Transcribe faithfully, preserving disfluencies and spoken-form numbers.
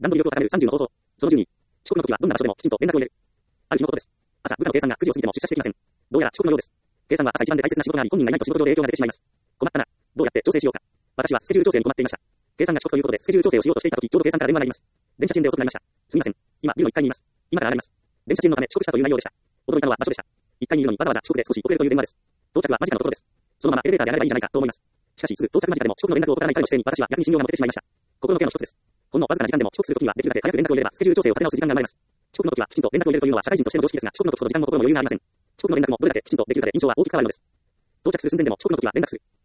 段取り力を高めるさんじゅうの方法。そのじゅうに、遅刻の時はどんな場所でもきちんと連絡を入れる。ある日のことです。朝、部下の計算がくじを過ぎても出社してきません。どうやら遅刻のようです。計算は朝一番で大切な仕事があり、本人がいないと仕事上で影響が出てしまいます。困ったな。どうやって調整しようか。私はスケジュール調整に困っていました。計算が遅刻ということで、スケジュール調整をしようとしていた時、ちょうど計算から電話があります。電車賃で遅くなりました。すみません。今、ビルのいっかいにいます。今から上がります。電車賃のため遅刻したという内容でした。驚いたのは場所でした。いっかいにいるのにわざわざ遅刻で少し遅れるという電話です。到着は間近のところです。そのままエレベーターで上がればいいんじゃないかと思います。しかし、すぐ到着間近でも遅刻の連絡を送らない彼の姿勢に私は逆に信用が持ててしまいました。心のケアの一つです。ほんのわずかな時間でも遅刻する時にはできるだけ早く連絡を入れればスケジュール調整を立て直す時間が生まれます。遅刻の時はきちんと連絡を入れるというのは社会人としての常識ですが、遅刻の時と時間も心も余裕がありません。遅刻の連絡もどれだけきちんとできるかで印象は大きく変わるのです。到着する寸前でも遅刻の時は連絡する。